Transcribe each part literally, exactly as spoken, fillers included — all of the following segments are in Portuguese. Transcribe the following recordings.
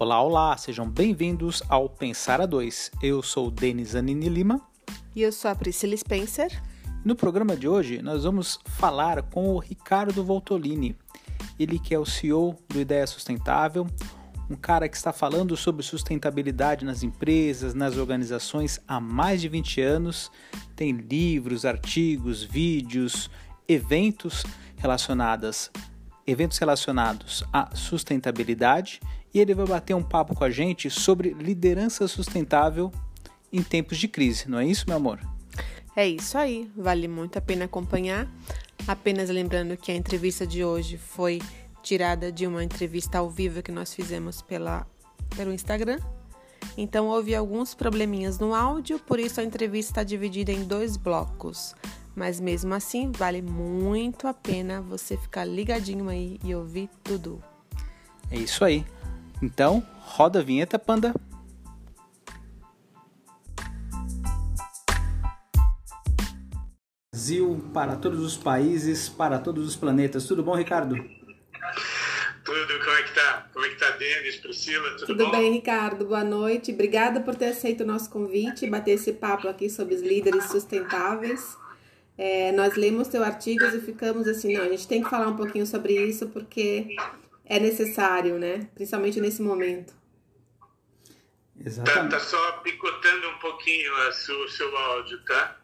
Olá, olá, sejam bem-vindos ao Pensar a Dois. Eu sou o Denis Anini Lima. E eu sou a Priscila Spencer. No programa de hoje, nós vamos falar com o Ricardo Voltolini. Ele que é o C E O do Ideia Sustentável, um cara que está falando sobre sustentabilidade nas empresas, nas organizações há mais de vinte anos. Tem livros, artigos, vídeos, eventos relacionados, eventos relacionados à sustentabilidade. E ele vai bater um papo com a gente sobre liderança sustentável em tempos de crise. Não é isso, meu amor? É isso aí, vale muito a pena acompanhar. Apenas lembrando que a entrevista de hoje foi tirada de uma entrevista ao vivo que nós fizemos pela, pelo Instagram. Então houve alguns probleminhas no áudio, por isso a entrevista está dividida em dois blocos. Mas mesmo assim, vale muito a pena você ficar ligadinho aí e ouvir tudo. É isso aí. Então, roda a vinheta, Panda. Brasil, para todos os países, para todos os planetas. Tudo bom, Ricardo? Tudo, como é que tá? Como é que tá, Denis, Priscila, tudo, tudo bom? Tudo bem, Ricardo, boa noite. Obrigada por ter aceito o nosso convite, bater esse papo aqui sobre os líderes sustentáveis. É, nós lemos teu artigo e ficamos assim, não, a gente tem que falar um pouquinho sobre isso porque é necessário, né? Principalmente nesse momento. Exatamente. Tá, tá só picotando um pouquinho o seu, seu áudio, tá?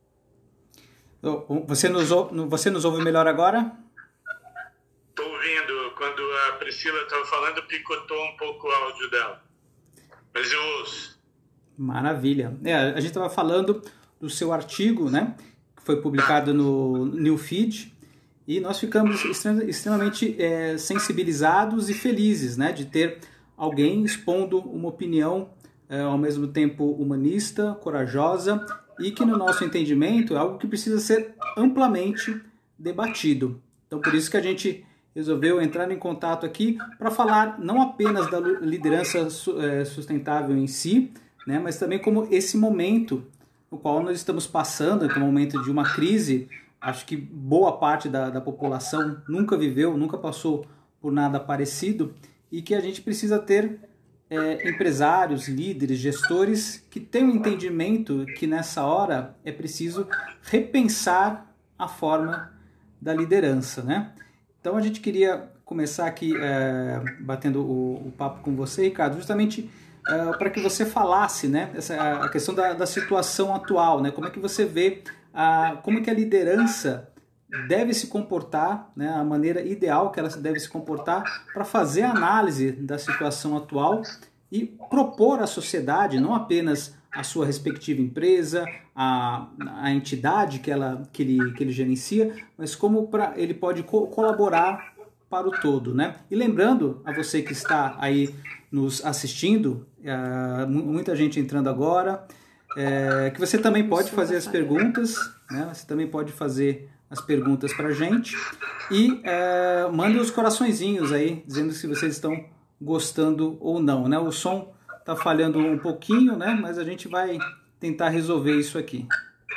Você nos, você nos ouve melhor agora? Tô ouvindo. Quando a Priscila estava falando, picotou um pouco o áudio dela. Mas eu ouço. Maravilha. É, a gente estava falando do seu artigo, né? Que foi publicado no Newfeed. E nós ficamos extremamente é, sensibilizados e felizes, né? De ter alguém expondo uma opinião é, ao mesmo tempo humanista, corajosa e que no nosso entendimento é algo que precisa ser amplamente debatido. Então por isso que a gente resolveu entrar em contato aqui para falar não apenas da liderança sustentável em si, né, mas também como esse momento no qual nós estamos passando, que é um momento de uma crise, acho que boa parte da, da população nunca viveu, nunca passou por nada parecido, e que a gente precisa ter é, empresários, líderes, gestores que tenham um entendimento que nessa hora é preciso repensar a forma da liderança, né? Então a gente queria começar aqui é, batendo o, o papo com você, Ricardo, justamente é, para que você falasse, né, essa, a questão da, da situação atual, né? Como é que você vê, a, como é que a liderança deve se comportar, né, a maneira ideal que ela deve se comportar para fazer a análise da situação atual e propor à sociedade, não apenas a sua respectiva empresa, a, a entidade que, ela, que, ele, que ele gerencia, mas como pra, ele pode co- colaborar para o todo, né? E lembrando a você que está aí nos assistindo, uh, muita gente entrando agora, uh, que você também pode fazer as perguntas, né? Você também pode fazer as perguntas para a gente e uh, mande os coraçõezinhos aí, dizendo se vocês estão gostando ou não, né? O som tá falhando um pouquinho, né? Mas a gente vai tentar resolver isso aqui.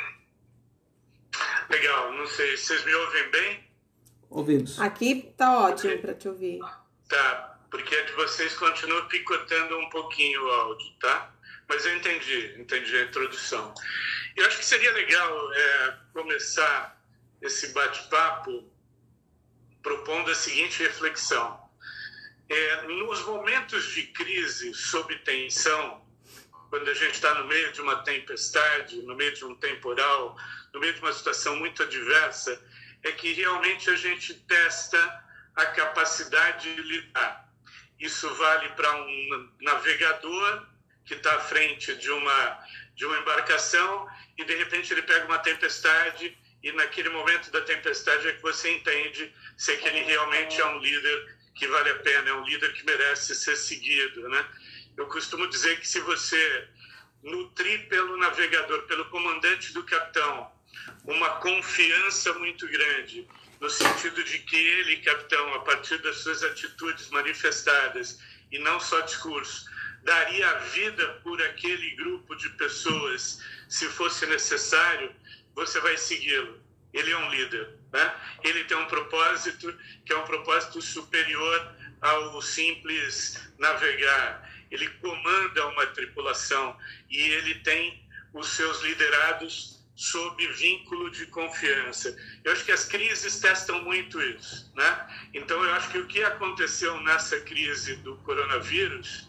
Legal, não sei, vocês me ouvem bem? Ouvimos. Aqui tá ótimo para te ouvir. Tá, porque a de vocês continua picotando um pouquinho o áudio, tá? Mas eu entendi, entendi a introdução. Eu acho que seria legal é, começar esse bate-papo propondo a seguinte reflexão. É, nos momentos de crise, sob tensão, quando a gente está no meio de uma tempestade, no meio de um temporal, no meio de uma situação muito adversa, é que realmente a gente testa a capacidade de lidar. Isso vale para um navegador que está à frente de uma, de uma embarcação e, de repente, ele pega uma tempestade e, naquele momento da tempestade, é que você entende se aquele realmente é um líder que vale a pena, é um líder que merece ser seguido, né? Eu costumo dizer que se você nutrir pelo navegador, pelo comandante do capitão, uma confiança muito grande, no sentido de que ele, capitão, a partir das suas atitudes manifestadas, e não só discurso, daria a vida por aquele grupo de pessoas, se fosse necessário, você vai segui-lo. Ele é um líder, né? Ele tem um propósito que é um propósito superior ao simples navegar. Ele comanda uma tripulação e ele tem os seus liderados sob vínculo de confiança. Eu acho que as crises testam muito isso, né? Então, eu acho que o que aconteceu nessa crise do coronavírus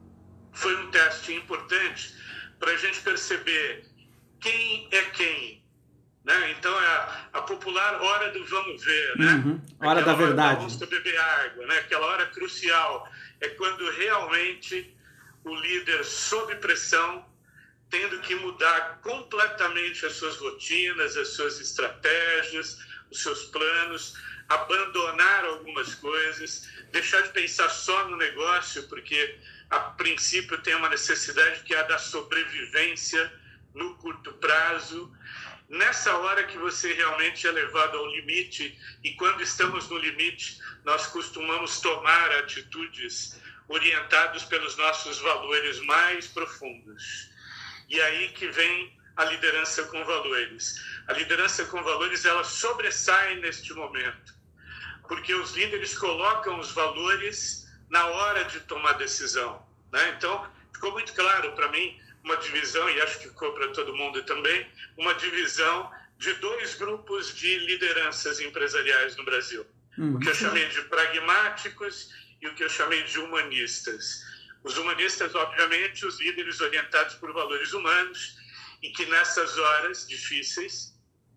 foi um teste importante para a gente perceber quem é quem, né? Então, é a, a popular hora do vamos ver, né? Uhum. Hora Aquela da verdade. Hora da beber água, né? Aquela hora crucial. É quando realmente o líder, sob pressão, tendo que mudar completamente as suas rotinas, as suas estratégias, os seus planos, abandonar algumas coisas, deixar de pensar só no negócio, porque a princípio tem uma necessidade que é a da sobrevivência no curto prazo. Nessa hora que você realmente é levado ao limite, e quando estamos no limite, nós costumamos tomar atitudes orientadas pelos nossos valores mais profundos. E aí que vem a liderança com valores. A liderança com valores, ela sobressai neste momento, porque os líderes colocam os valores na hora de tomar decisão, né? Então, ficou muito claro para mim uma divisão, e acho que ficou para todo mundo também, uma divisão de dois grupos de lideranças empresariais no Brasil. Uhum. O que eu chamei de pragmáticos e o que eu chamei de humanistas. Os humanistas, obviamente, os líderes orientados por valores humanos e que nessas horas difíceis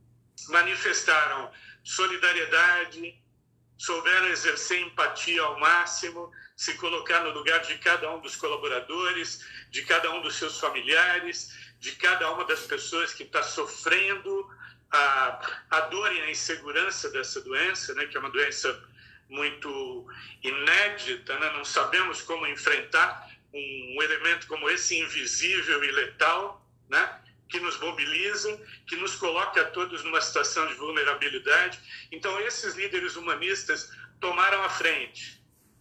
manifestaram solidariedade, souberam exercer empatia ao máximo, se colocar no lugar de cada um dos colaboradores, de cada um dos seus familiares, de cada uma das pessoas que está sofrendo a, a dor e a insegurança dessa doença, né, que é uma doença muito inédita, né? Não sabemos como enfrentar um elemento como esse, invisível e letal, né? Que nos mobiliza, que nos coloca a todos numa situação de vulnerabilidade. Então, esses líderes humanistas tomaram a frente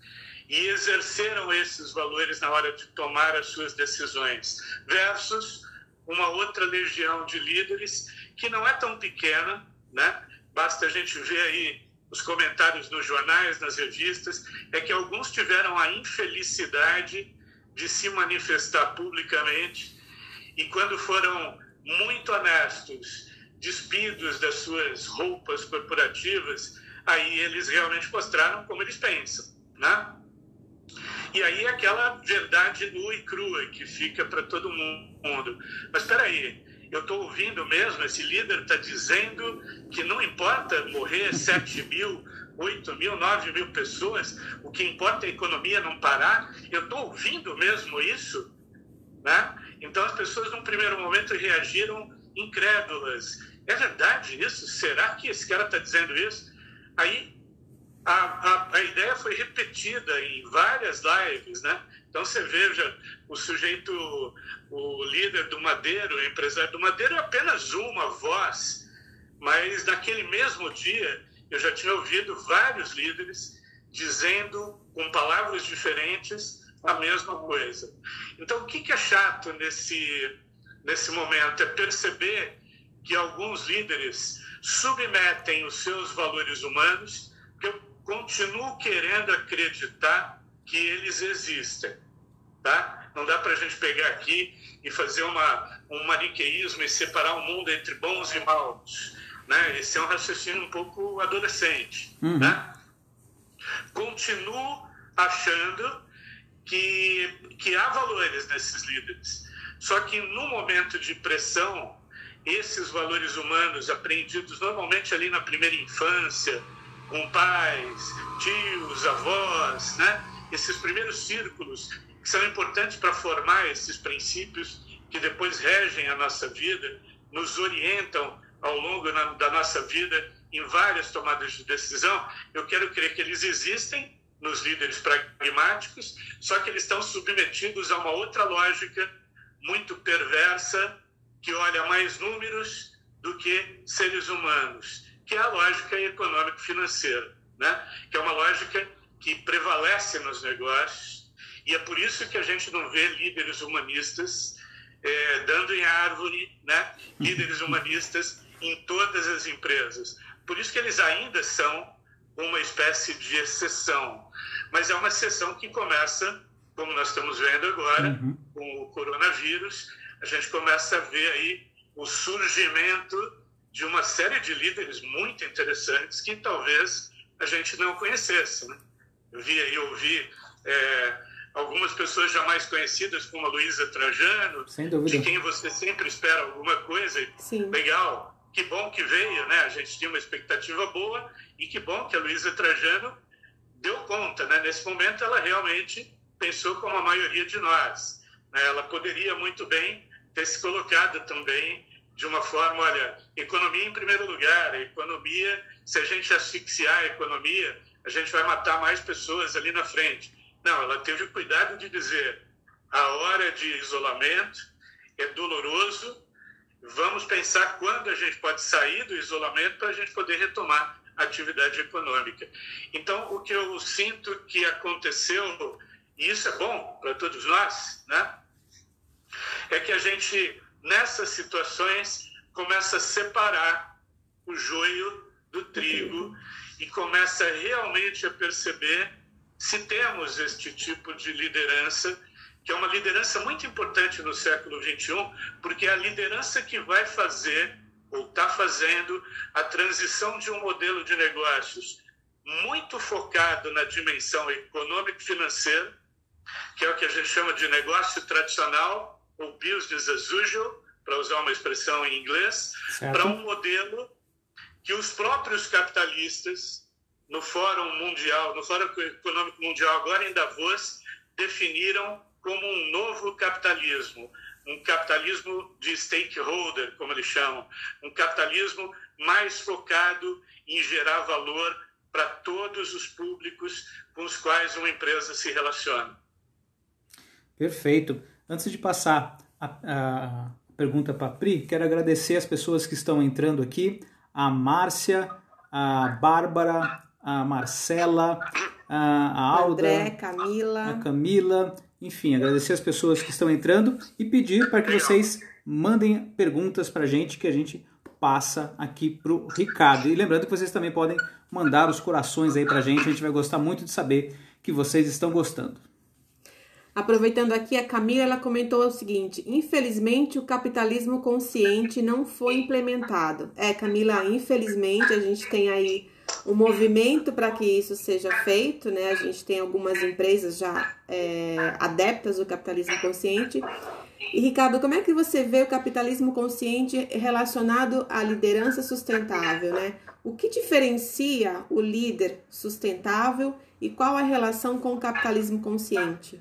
e exerceram esses valores na hora de tomar as suas decisões, versus uma outra legião de líderes que não é tão pequena, né? Basta a gente ver aí os comentários nos jornais, nas revistas, é que alguns tiveram a infelicidade de se manifestar publicamente e quando foram muito honestos, despidos das suas roupas corporativas, aí eles realmente mostraram como eles pensam, né? E aí aquela verdade nua e crua que fica para todo mundo. Mas espera aí, eu estou ouvindo mesmo, esse líder está dizendo que não importa morrer sete mil, oito mil, nove mil pessoas, o que importa é a economia não parar. Eu estou ouvindo mesmo isso, né? Então as pessoas num primeiro momento reagiram incrédulas. É verdade isso? Será que esse cara está dizendo isso? Aí a, a, a ideia foi repetida em várias lives, né? Então você veja, o sujeito, o líder do Madeiro, o empresário do Madeiro é apenas uma voz, mas naquele mesmo dia eu já tinha ouvido vários líderes dizendo com palavras diferentes a mesma coisa. Então o que, que é chato nesse, nesse momento é perceber que alguns líderes submetem os seus valores humanos, que eu continuo querendo acreditar que eles existem, tá? Não dá para a gente pegar aqui e fazer uma, um maniqueísmo e separar o mundo entre bons e maus, né? Esse é um raciocínio um pouco adolescente, uhum. né? Continuo achando que, que há valores nesses líderes, só que no momento de pressão, esses valores humanos aprendidos normalmente ali na primeira infância, com pais, tios, avós, né? Esses primeiros círculos que são importantes para formar esses princípios que depois regem a nossa vida, nos orientam ao longo da nossa vida em várias tomadas de decisão. Eu quero crer que eles existem nos líderes pragmáticos, só que eles estão submetidos a uma outra lógica muito perversa, que olha mais números do que seres humanos, que é a lógica econômico-financeira, né? Que é uma lógica que prevalece nos negócios, e é por isso que a gente não vê líderes humanistas é, dando em árvore, né? Líderes humanistas em todas as empresas. Por isso que eles ainda são uma espécie de exceção. Mas é uma exceção que começa, como nós estamos vendo agora, uhum. com o coronavírus, a gente começa a ver aí o surgimento de uma série de líderes muito interessantes que talvez a gente não conhecesse, né? Eu vi aí, ouvi é, algumas pessoas jamais conhecidas, como a Luísa Trajano, de quem você sempre espera alguma coisa. Sim. Legal, que bom que veio, né? A gente tinha uma expectativa boa e que bom que a Luísa Trajano deu conta, né? Nesse momento ela realmente pensou como a maioria de nós, né? Ela poderia muito bem ter se colocado também de uma forma, olha, economia em primeiro lugar, a economia, se a gente asfixiar a economia, a gente vai matar mais pessoas ali na frente. Não, ela teve o cuidado de dizer, a hora de isolamento é doloroso, vamos pensar quando a gente pode sair do isolamento para a gente poder retomar a atividade econômica. Então, o que eu sinto que aconteceu, e isso é bom para todos nós, né? É que a gente, nessas situações, começa a separar o joio do trigo e começa realmente a perceber se temos este tipo de liderança, que é uma liderança muito importante no século vinte e um, porque é a liderança que vai fazer, ou está fazendo, a transição de um modelo de negócios muito focado na dimensão econômico-financeira, que é o que a gente chama de negócio tradicional, ou business as usual, para usar uma expressão em inglês, para um modelo que os próprios capitalistas, no Fórum Mundial, no Fórum Econômico Mundial, agora em Davos, definiram como um novo capitalismo, um capitalismo de stakeholder, como eles chamam, um capitalismo mais focado em gerar valor para todos os públicos com os quais uma empresa se relaciona. Perfeito. Antes de passar a, a pergunta para a Pri, quero agradecer as pessoas que estão entrando aqui, a Márcia, a Bárbara, a Marcela, a, a Alda, André, Camila. a Camila, enfim, agradecer as pessoas que estão entrando e pedir para que vocês mandem perguntas para a gente, que a gente passa aqui para o Ricardo. E lembrando que vocês também podem mandar os corações aí para a gente, a gente vai gostar muito de saber que vocês estão gostando. Aproveitando aqui, a Camila, ela comentou o seguinte: infelizmente o capitalismo consciente não foi implementado. É, Camila, infelizmente a gente tem aí um movimento para que isso seja feito, né? A gente tem algumas empresas já é, adeptas do capitalismo consciente. E, Ricardo, como é que você vê o capitalismo consciente relacionado à liderança sustentável, né? O que diferencia o líder sustentável e qual a relação com o capitalismo consciente?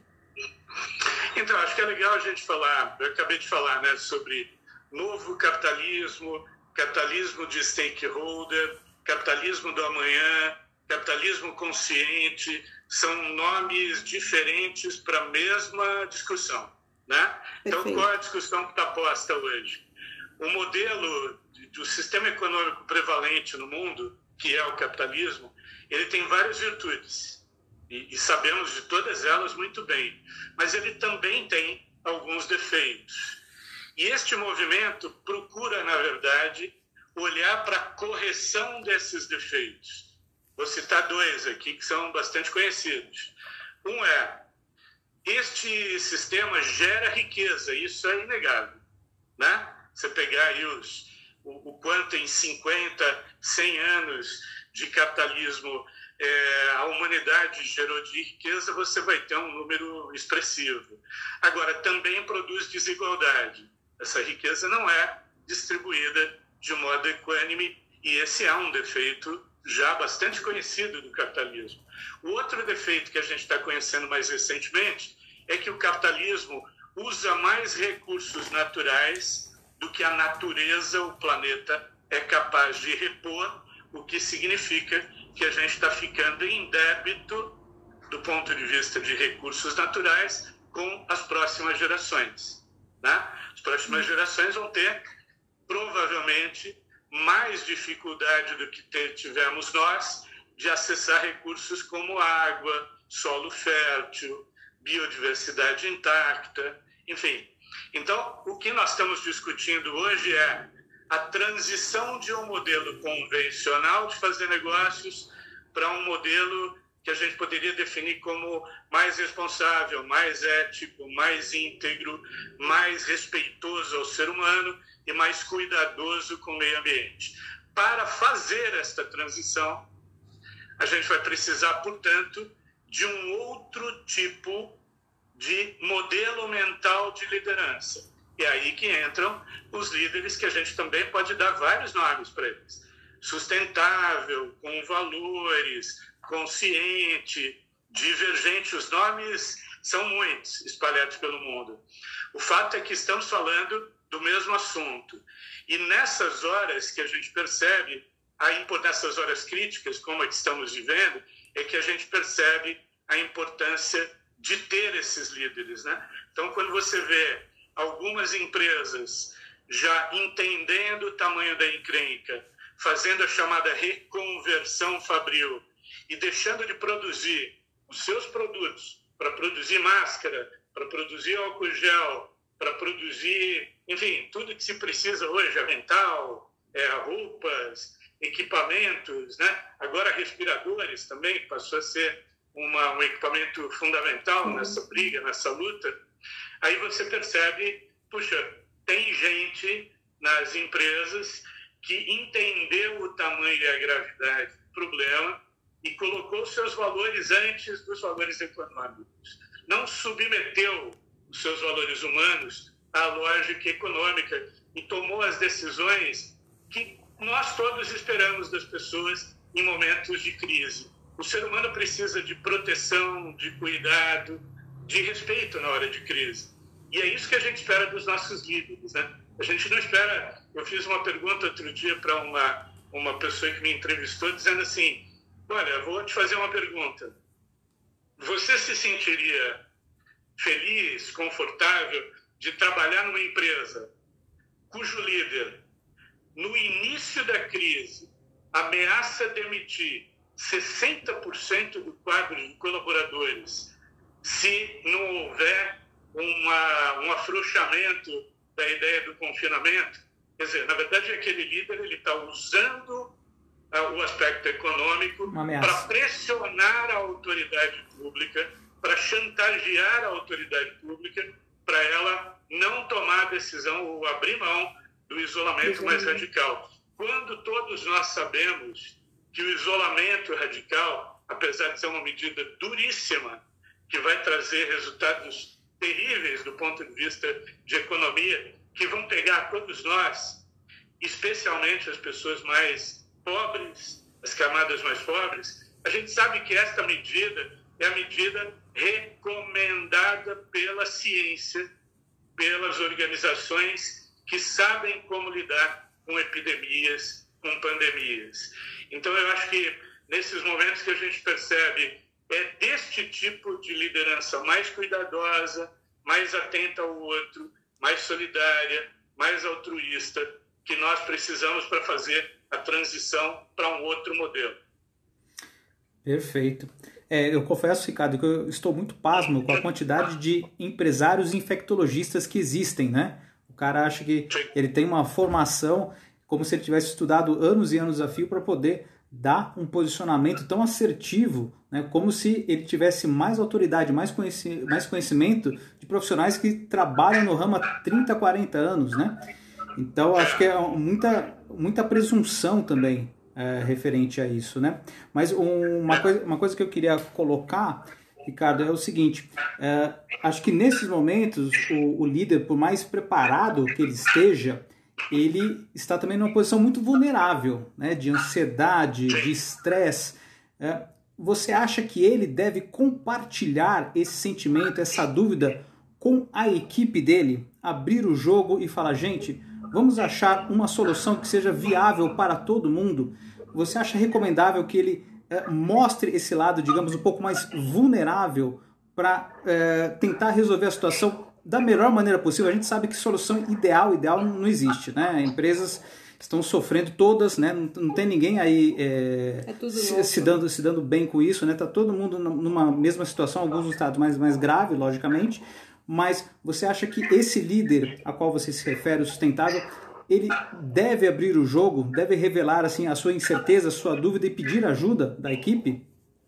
Então, acho que é legal a gente falar, eu acabei de falar, né, sobre novo capitalismo, capitalismo de stakeholder, capitalismo do amanhã, capitalismo consciente, são nomes diferentes para a mesma discussão, né? Então, qual é a discussão que está posta hoje? O modelo do sistema econômico prevalente no mundo, que é o capitalismo, ele tem várias virtudes. E, e sabemos de todas elas muito bem, mas ele também tem alguns defeitos. E este movimento procura, na verdade, olhar para a correção desses defeitos. Vou citar dois aqui que são bastante conhecidos. Um é, este sistema gera riqueza, isso é inegável, né? Você pegar aí os, o, o quanto em cinquenta, cem anos de capitalismo É, a humanidade gerou de riqueza, você vai ter um número expressivo. Agora, também produz desigualdade. Essa riqueza não é distribuída de modo equânime e esse é um defeito já bastante conhecido do capitalismo. O outro defeito que a gente está conhecendo mais recentemente é que o capitalismo usa mais recursos naturais do que a natureza, o planeta, é capaz de repor, o que significa que a gente está ficando em débito do ponto de vista de recursos naturais com as próximas gerações, né? As próximas gerações vão ter, provavelmente, mais dificuldade do que tivemos nós de acessar recursos como água, solo fértil, biodiversidade intacta, enfim. Então, o que nós estamos discutindo hoje é a transição de um modelo convencional de fazer negócios para um modelo que a gente poderia definir como mais responsável, mais ético, mais íntegro, mais respeitoso ao ser humano e mais cuidadoso com o meio ambiente. Para fazer esta transição, a gente vai precisar, portanto, de um outro tipo de modelo mental de liderança. E é aí que entram os líderes, que a gente também pode dar vários nomes para eles. Sustentável, com valores, consciente, divergente. Os nomes são muitos espalhados pelo mundo. O fato é que estamos falando do mesmo assunto. E nessas horas que a gente percebe, a import... nessas horas críticas, como a que estamos vivendo, é que a gente percebe a importância de ter esses líderes, né? Então, quando você vê algumas empresas já entendendo o tamanho da encrenca, fazendo a chamada reconversão fabril e deixando de produzir os seus produtos para produzir máscara, para produzir álcool gel, para produzir, enfim, tudo que se precisa hoje, avental, é, roupas, equipamentos, né? Agora respiradores também, que passou a ser uma, um equipamento fundamental nessa briga, nessa luta. Aí você percebe, puxa, tem gente nas empresas que entendeu o tamanho e a gravidade do problema e colocou seus valores antes dos valores econômicos. Não submeteu os seus valores humanos à lógica econômica e tomou as decisões que nós todos esperamos das pessoas em momentos de crise. O ser humano precisa de proteção, de cuidado, de respeito na hora de crise. E é isso que a gente espera dos nossos líderes, né? A gente não espera... Eu fiz uma pergunta outro dia para uma, uma pessoa que me entrevistou, dizendo assim, olha, vou te fazer uma pergunta. Você se sentiria feliz, confortável de trabalhar numa empresa cujo líder, no início da crise, ameaça demitir sessenta por cento do quadro de colaboradores se não houver uma, um afrouxamento da ideia do confinamento? Quer dizer, na verdade, aquele líder ele está usando uh, o aspecto econômico para pressionar a autoridade pública, para chantagear a autoridade pública, para ela não tomar a decisão ou abrir mão do isolamento mais radical. Quando todos nós sabemos que o isolamento radical, apesar de ser uma medida duríssima, que vai trazer resultados terríveis do ponto de vista de economia, que vão pegar todos nós, especialmente as pessoas mais pobres, as camadas mais pobres, a gente sabe que esta medida é a medida recomendada pela ciência, pelas organizações que sabem como lidar com epidemias, com pandemias. Então, eu acho que nesses momentos que a gente percebe é deste tipo de liderança mais cuidadosa, mais atenta ao outro, mais solidária, mais altruísta, que nós precisamos para fazer a transição para um outro modelo. Perfeito. É, eu confesso, Ricardo, que eu estou muito pasmo com a quantidade de empresários infectologistas que existem, né? O cara acha que ele tem uma formação como se ele tivesse estudado anos e anos a fio para poder dar um posicionamento tão assertivo, né? Como se ele tivesse mais autoridade, mais, conheci mais conhecimento de profissionais que trabalham no ramo há trinta, quarenta anos, né? Então, acho que é muita, muita presunção também é, referente a isso, né? Mas um, uma, coisa, uma coisa que eu queria colocar, Ricardo, é o seguinte, é, acho que nesses momentos o, o líder, por mais preparado que ele esteja, ele está também numa posição muito vulnerável, né? De ansiedade, de estresse. É, você acha que ele deve compartilhar esse sentimento, essa dúvida com a equipe dele? Abrir o jogo e falar, gente, vamos achar uma solução que seja viável para todo mundo? Você acha recomendável que ele é, mostre esse lado, digamos, um pouco mais vulnerável para é, tentar resolver a situação da melhor maneira possível? A gente sabe que solução ideal, ideal não existe, né? Empresas estão sofrendo todas, né? Não, não tem ninguém aí é, é se, se, dando, se dando bem com isso, né? Tá todo mundo numa mesma situação, alguns estados mais, mais grave, logicamente, mas você acha que esse líder a qual você se refere, o sustentável, ele deve abrir o jogo, deve revelar assim a sua incerteza, a sua dúvida e pedir ajuda da equipe?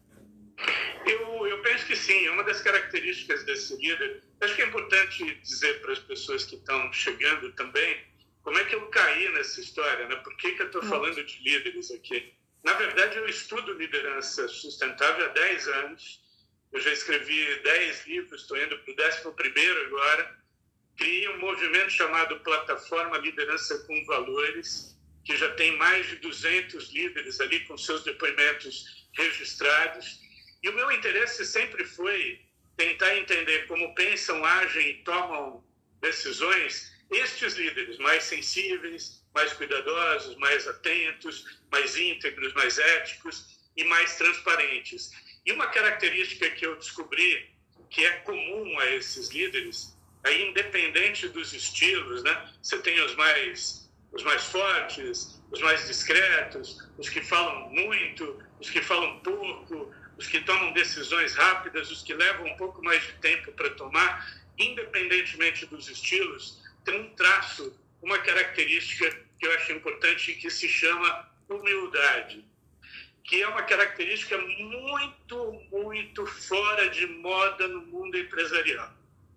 Eu, eu penso que sim, é uma das características desse líder. Acho que é importante dizer para as pessoas que estão chegando também como é que eu caí nessa história, né? Por que, que eu estou falando de líderes aqui? Na verdade, eu estudo liderança sustentável há dez anos. Eu já escrevi dez livros, estou indo para o décimo primeiro agora. Criei um movimento chamado Plataforma Liderança com Valores, que já tem mais de duzentos líderes ali com seus depoimentos registrados. E o meu interesse sempre foi tentar entender como pensam, agem e tomam decisões estes líderes mais sensíveis, mais cuidadosos, mais atentos, mais íntegros, mais éticos e mais transparentes. E uma característica que eu descobri que é comum a esses líderes, aí independente dos estilos, né? Você tem os mais, os mais fortes, os mais discretos, os que falam muito, os que falam pouco, os que tomam decisões rápidas, os que levam um pouco mais de tempo para tomar, independentemente dos estilos, tem um traço, uma característica que eu acho importante que se chama humildade, que é uma característica muito, muito fora de moda no mundo empresarial.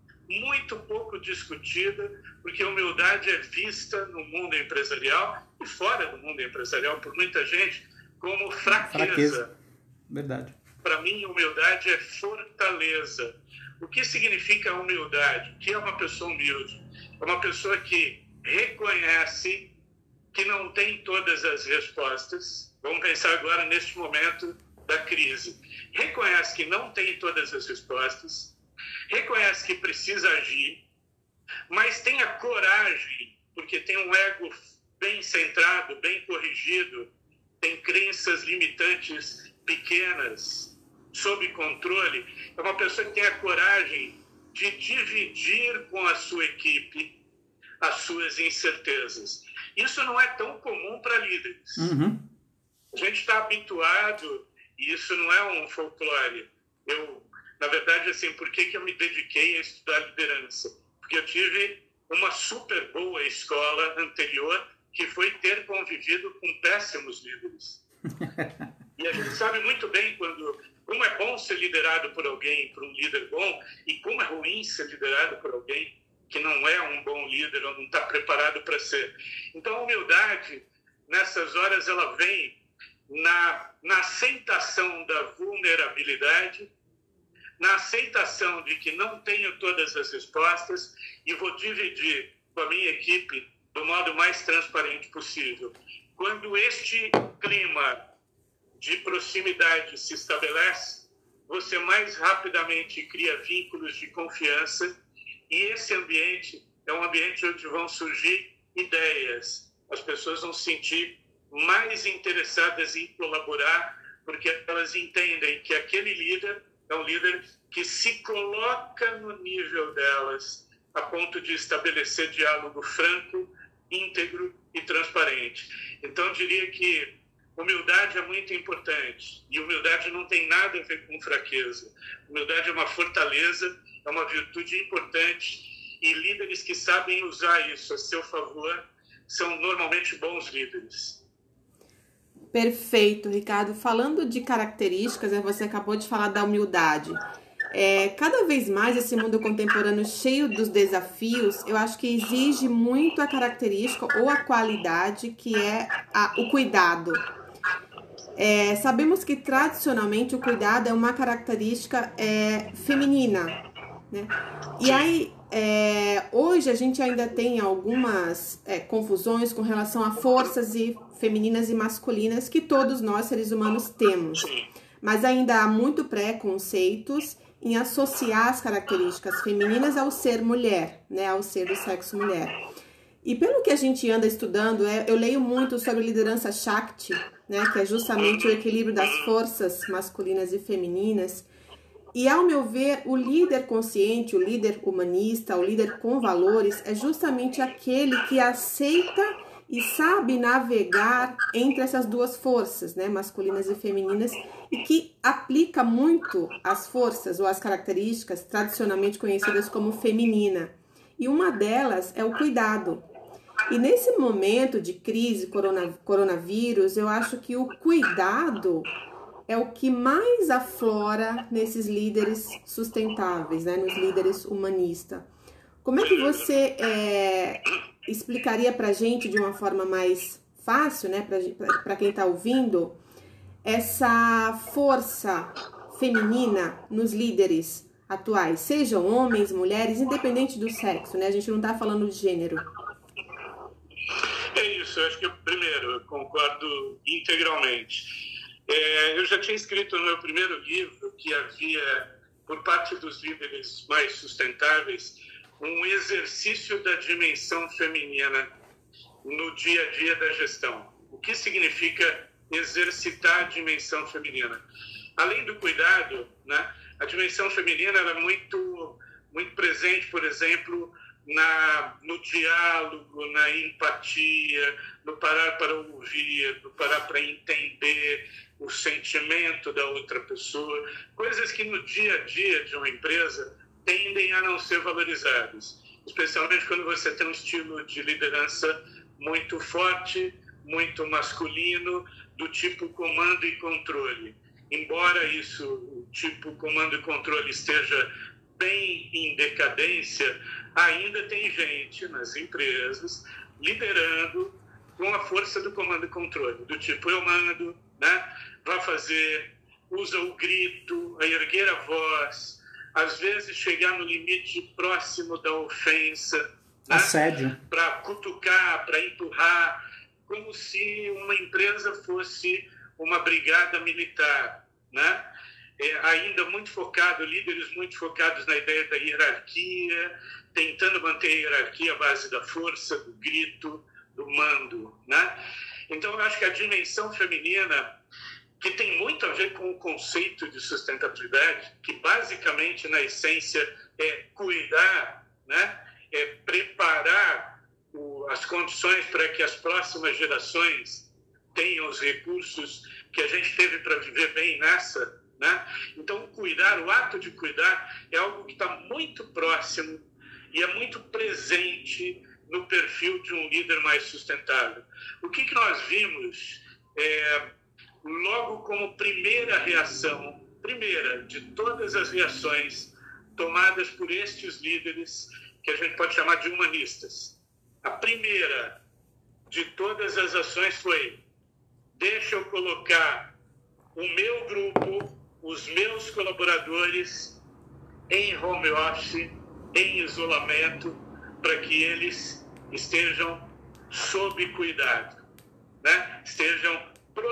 Muito pouco discutida, porque a humildade é vista no mundo empresarial e fora do mundo empresarial por muita gente como fraqueza. Fraqueza. Verdade. Para mim, humildade é fortaleza. O que significa humildade? O que é uma pessoa humilde? É uma pessoa que reconhece que não tem todas as respostas. Vamos pensar agora neste momento da crise. Reconhece que não tem todas as respostas, reconhece que precisa agir, mas tem a coragem, porque tem um ego bem centrado, bem corrigido, tem crenças limitantes pequenas, sob controle. É uma pessoa que tem a coragem de dividir com a sua equipe as suas incertezas. Isso não é tão comum para líderes. Uhum. A gente está habituado, e isso não é um folclore. Eu, na verdade, assim, por que, que eu me dediquei a estudar liderança? Porque eu tive uma super boa escola anterior, que foi ter convivido com péssimos líderes. E a gente sabe muito bem quando, como é bom ser liderado por alguém, por um líder bom, e como é ruim ser liderado por alguém que não é um bom líder ou não está preparado para ser. Então, a humildade, nessas horas, ela vem na, na aceitação da vulnerabilidade, na aceitação de que não tenho todas as respostas e vou dividir com a minha equipe do modo mais transparente possível. Quando este clima de proximidade se estabelece, você mais rapidamente cria vínculos de confiança e esse ambiente é um ambiente onde vão surgir ideias. As pessoas vão se sentir mais interessadas em colaborar porque elas entendem que aquele líder é um líder que se coloca no nível delas a ponto de estabelecer diálogo franco, íntegro e transparente. Então, eu diria que humildade é muito importante. E humildade não tem nada a ver com fraqueza. Humildade é uma fortaleza, é uma virtude importante. E líderes que sabem usar isso a seu favor são normalmente bons líderes. Perfeito, Ricardo. Falando de características, você acabou de falar da humildade. É, cada vez mais esse mundo contemporâneo cheio dos desafios, eu acho que exige muito a característica ou a qualidade que é a, o cuidado. É, sabemos que tradicionalmente o cuidado é uma característica é, feminina, né? E aí, é, hoje a gente ainda tem algumas é, confusões com relação a forças e femininas e masculinas que todos nós seres humanos temos. Mas ainda há muito preconceitos em associar as características femininas ao ser mulher, né, ao ser do sexo mulher. E pelo que a gente anda estudando, eu leio muito sobre liderança Shakti, né, que é justamente o equilíbrio das forças masculinas e femininas. E, ao meu ver, o líder consciente, o líder humanista, o líder com valores, é justamente aquele que aceita e sabe navegar entre essas duas forças, né, masculinas e femininas, e que aplica muito as forças ou as características tradicionalmente conhecidas como feminina. E uma delas é o cuidado. E nesse momento de crise, corona, coronavírus, eu acho que o cuidado é o que mais aflora nesses líderes sustentáveis, né? Nos líderes humanistas. Como é que você é, explicaria para a gente de uma forma mais fácil, né? Para quem está ouvindo, essa força feminina nos líderes atuais, sejam homens, mulheres, independente do sexo, né? A gente não está falando de gênero. É isso, eu acho que, primeiro, eu concordo integralmente. É, eu já tinha escrito no meu primeiro livro que havia, por parte dos líderes mais sustentáveis, um exercício da dimensão feminina no dia a dia da gestão. O que significa exercitar a dimensão feminina? Além do cuidado, né, a dimensão feminina era muito, muito presente, por exemplo, na, no diálogo, na empatia, no parar para ouvir, no parar para entender o sentimento da outra pessoa, coisas que no dia a dia de uma empresa tendem a não ser valorizadas, especialmente quando você tem um estilo de liderança muito forte, muito masculino, do tipo comando e controle. Embora isso, o tipo comando e controle esteja bem em decadência, ainda tem gente nas empresas liderando com a força do comando e controle, do tipo eu mando, né? Vai fazer, usa o grito, a erguer a voz, às vezes chegar no limite próximo da ofensa, né? Assédio. Para cutucar, para empurrar, como se uma empresa fosse uma brigada militar, né? É, ainda muito focado, líderes muito focados na ideia da hierarquia, tentando manter a hierarquia à base da força, do grito, do mando, né? Então, eu acho que a dimensão feminina, que tem muito a ver com o conceito de sustentabilidade, que basicamente, na essência, é cuidar, né? É preparar o, as condições para que as próximas gerações tenham os recursos que a gente teve para viver bem nessa, né? Então, cuidar, o ato de cuidar é algo que está muito próximo e é muito presente no perfil de um líder mais sustentável. O que, que nós vimos é, logo como primeira reação, primeira de todas as reações tomadas por estes líderes que a gente pode chamar de humanistas. A primeira de todas as ações foi: deixa eu colocar o meu grupo, os meus colaboradores em home office, em isolamento, para que eles estejam sob cuidado, né? Estejam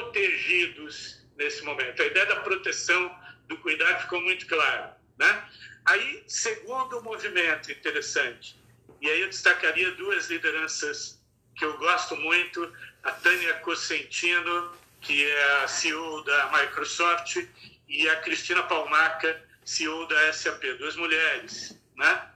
protegidos nesse momento. A ideia da proteção, do cuidado ficou muito clara, né? Aí, segundo movimento interessante, e aí eu destacaria duas lideranças que eu gosto muito, a Tânia Cosentino, que é a C E O da Microsoft, e a Cristina Palmaca, C E O da S A P, duas mulheres, né?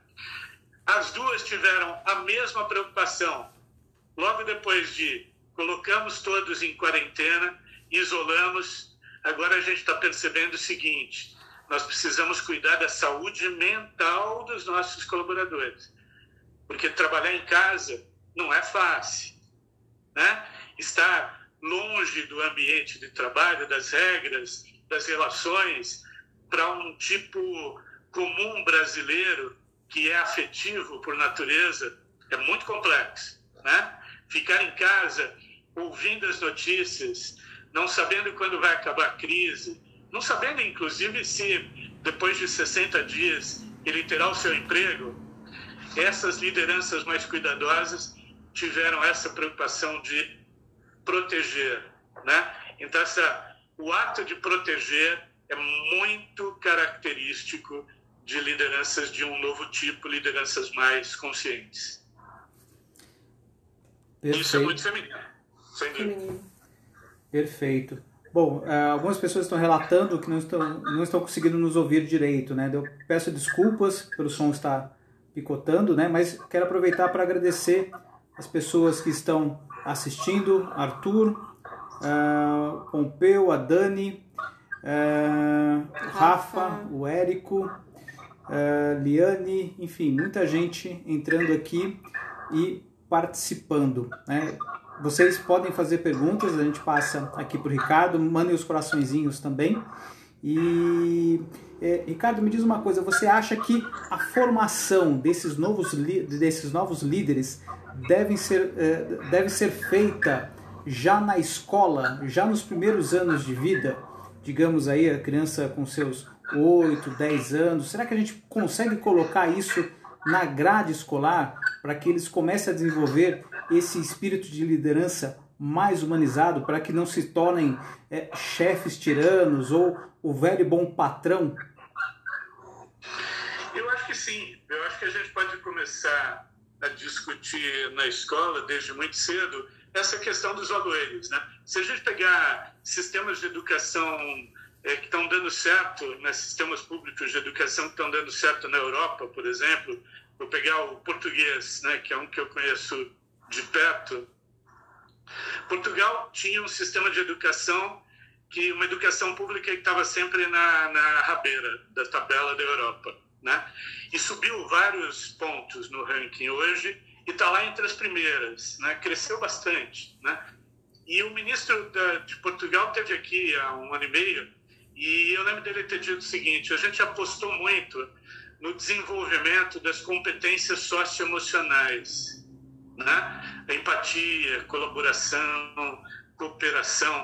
As duas tiveram a mesma preocupação. Logo depois de colocamos todos em quarentena, isolamos, agora a gente está percebendo o seguinte: nós precisamos cuidar da saúde mental dos nossos colaboradores, porque trabalhar em casa não é fácil, né? Estar longe do ambiente de trabalho, das regras, das relações, para um tipo comum brasileiro que é afetivo por natureza, é muito complexo, né? Ficar em casa, ouvindo as notícias, não sabendo quando vai acabar a crise, não sabendo, inclusive, se depois de sessenta dias ele terá o seu emprego. Essas lideranças mais cuidadosas tiveram essa preocupação de proteger, né? Então, essa, o ato de proteger é muito característico de lideranças de um novo tipo, lideranças mais conscientes. Perfeito. Isso é muito feminino, sem dúvida. Perfeito. Bom, algumas pessoas estão relatando que não estão, não estão conseguindo nos ouvir direito, né? Eu peço desculpas pelo som estar picotando, né? Mas quero aproveitar para agradecer as pessoas que estão assistindo: Arthur, uh, Pompeu, a Dani, uh, Rafa, o Érico, uh, Liane, enfim, muita gente entrando aqui e participando, né? Vocês podem fazer perguntas, a gente passa aqui para o Ricardo, mandem os coraçõezinhos também. E, é, Ricardo, me diz uma coisa, você acha que a formação desses novos, desses novos líderes deve ser, é, deve ser feita já na escola, já nos primeiros anos de vida? Digamos aí, a criança com seus oito, dez anos, será que a gente consegue colocar isso na grade escolar para que eles comecem a desenvolver esse espírito de liderança mais humanizado, para que não se tornem é, chefes tiranos ou o velho bom patrão? Eu acho que sim. Eu acho que a gente pode começar a discutir na escola, desde muito cedo, essa questão dos valores, né? Se a gente pegar sistemas de educação é, que estão dando certo, né, sistemas públicos de educação que estão dando certo na Europa, por exemplo, vou pegar o português, né, que é um que eu conheço de perto. Portugal tinha um sistema de educação, que uma educação pública que estava sempre na, na rabeira da tabela da Europa, né? E subiu vários pontos no ranking hoje e está lá entre as primeiras, né? Cresceu bastante, né? E o ministro da, de Portugal esteve aqui há um ano e meio e eu lembro dele ter dito o seguinte: a gente apostou muito no desenvolvimento das competências socioemocionais, né? Empatia, colaboração, cooperação.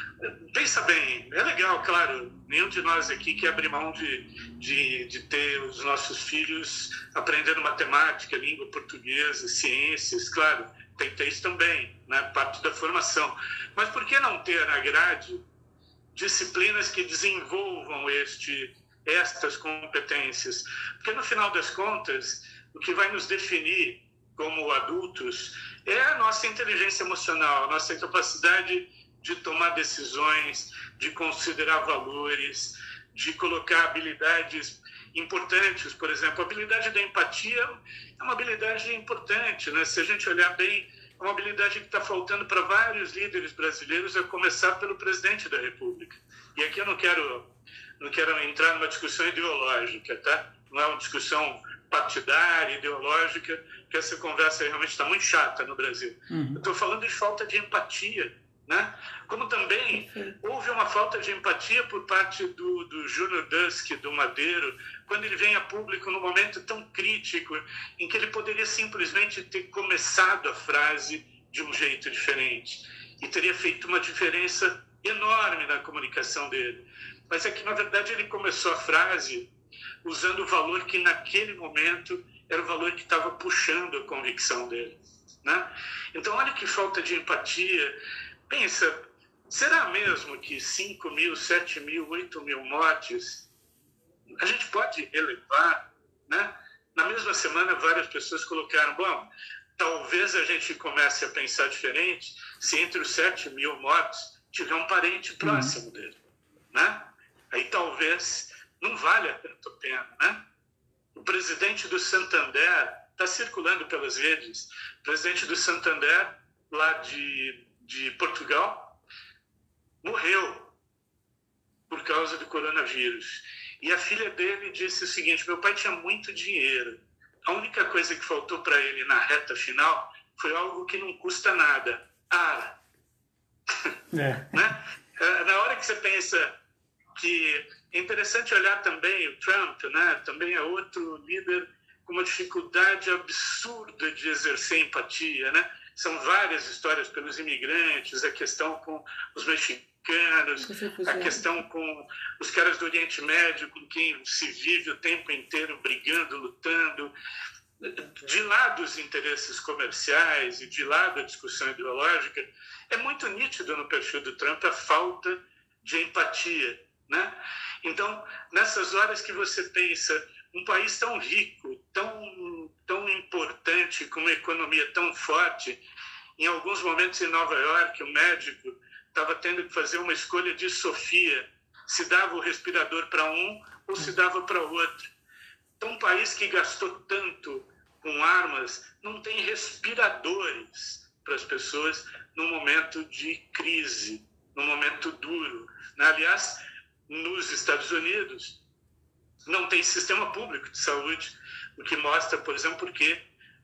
Pensa bem, é legal, claro, nenhum de nós aqui quer abrir mão de, de, de ter os nossos filhos aprendendo matemática, língua portuguesa, ciências, claro, tem que ter isso também, né? Parte da formação. Mas por que não ter na grade disciplinas que desenvolvam este, estas competências? Porque no final das contas, o que vai nos definir como adultos é a nossa inteligência emocional, a nossa capacidade de tomar decisões, de considerar valores, de colocar habilidades importantes. Por exemplo, a habilidade da empatia é uma habilidade importante, né? Se a gente olhar bem, é uma habilidade que está faltando para vários líderes brasileiros, a começar pelo presidente da República. E aqui eu não quero, não quero entrar numa discussão ideológica, tá? Não é uma discussão partidária, ideológica, que essa conversa realmente está muito chata no Brasil. Uhum. Eu estou falando de falta de empatia, né? Como também houve uma falta de empatia por parte do, do Júnior Dusk, do Madeiro, quando ele vem a público num momento tão crítico, em que ele poderia simplesmente ter começado a frase de um jeito diferente e teria feito uma diferença enorme na comunicação dele. Mas é que, na verdade, ele começou a frase usando o valor que, naquele momento, era o valor que estava puxando a convicção dele, né? Então, olha que falta de empatia. Pensa, será mesmo que cinco mil, sete mil, oito mil mortes a gente pode elevar, né? Na mesma semana, várias pessoas colocaram, bom, talvez a gente comece a pensar diferente se entre os sete mil mortos tiver um parente próximo uhum. dele, né? Aí talvez não valha tanto a pena, né? O presidente do Santander está circulando pelas redes, o presidente do Santander, lá de, de Portugal, morreu por causa do coronavírus. E a filha dele disse o seguinte: meu pai tinha muito dinheiro, a única coisa que faltou para ele na reta final foi algo que não custa nada, ar. É. Né? Na hora que você pensa que é interessante olhar também o Trump, né? Também é outro líder com uma dificuldade absurda de exercer empatia, né? São várias histórias pelos imigrantes, a questão com os mexicanos, a questão com os caras do Oriente Médio, com quem se vive o tempo inteiro brigando, lutando. De lado os interesses comerciais e de lado a discussão ideológica, é muito nítido no perfil do Trump a falta de empatia, né? Então, nessas horas que você pensa, um país tão rico, tão, tão importante, com uma economia tão forte, em alguns momentos em Nova York, o médico estava tendo que fazer uma escolha de Sofia, se dava o respirador para um ou se dava para outro. Então, um país que gastou tanto com armas não tem respiradores para as pessoas num momento de crise, num momento duro. Aliás, nos Estados Unidos, não tem sistema público de saúde, o que mostra, por exemplo, porque